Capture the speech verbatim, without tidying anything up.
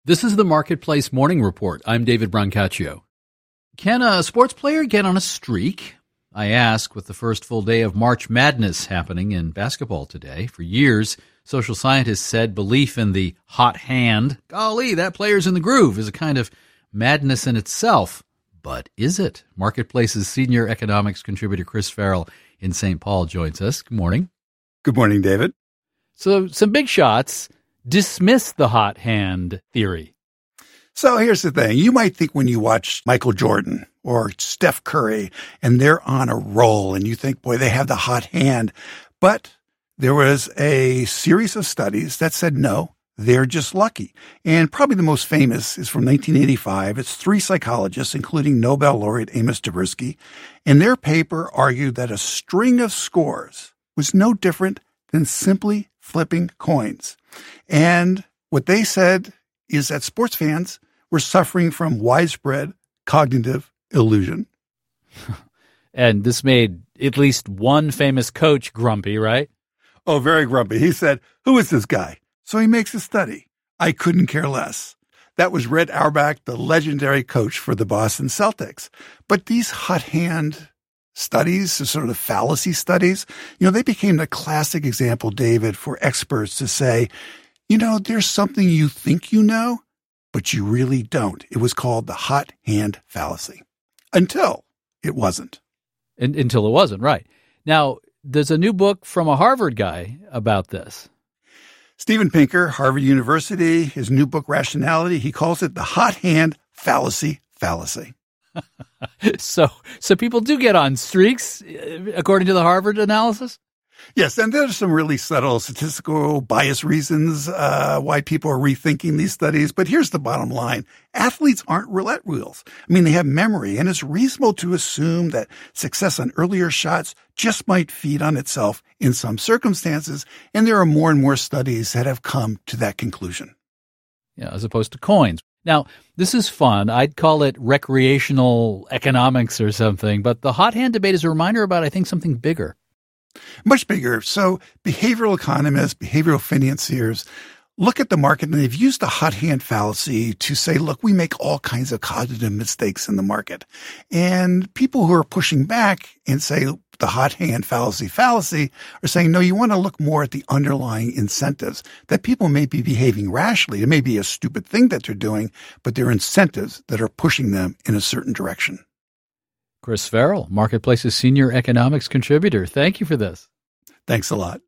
This is the Marketplace Morning Report. I'm David Brancaccio. Can a sports player get on a streak? I ask with the first full day of March Madness happening in basketball today. For years, social scientists said belief in the hot hand, golly, that player's in the groove, is a kind of madness in itself. But is it? Marketplace's senior economics contributor Chris Farrell in Saint Paul joins us. Good morning. Good morning, David. So some big shots dismiss the hot hand theory. So here's the thing. You might think when you watch Michael Jordan or Steph Curry and they're on a roll and you think, boy, they have the hot hand. But there was a series of studies that said, no, they're just lucky. And probably the most famous is from nineteen eighty-five. It's three psychologists, including Nobel laureate Amos Tversky. And their paper argued that a string of scores was no different than simply flipping coins. And what they said is that sports fans were suffering from widespread cognitive illusion. And this made at least one famous coach grumpy, right? Oh, very grumpy. He said, who is this guy? So he makes a study. I couldn't care less. That was Red Auerbach, the legendary coach for the Boston Celtics. But these hot hand studies, sort of fallacy studies, you know, they became the classic example, David, for experts to say, you know, there's something you think you know, but you really don't. It was called the hot hand fallacy until it wasn't. In, until it wasn't, right. Now, there's a new book from a Harvard guy about this. Steven Pinker, Harvard University, his new book, Rationality, he calls it the hot hand fallacy fallacy. so so people do get on streaks, according to the Harvard analysis? Yes, and there's some really subtle statistical bias reasons uh, why people are rethinking these studies. But here's the bottom line. Athletes aren't roulette wheels. I mean, they have memory, and it's reasonable to assume that success on earlier shots just might feed on itself in some circumstances. And there are more and more studies that have come to that conclusion. Yeah, as opposed to coins. Now, this is fun. I'd call it recreational economics or something, but the hot hand debate is a reminder about, I think, something bigger. Much bigger. So behavioral economists, behavioral financiers look at the market, and they've used the hot hand fallacy to say, look, we make all kinds of cognitive mistakes in the market. And people who are pushing back and say the hot hand fallacy fallacy are saying, no, you want to look more at the underlying incentives, that people may be behaving rationally. It may be a stupid thing that they're doing, but there are incentives that are pushing them in a certain direction. Chris Farrell, Marketplace's senior economics contributor. Thank you for this. Thanks a lot.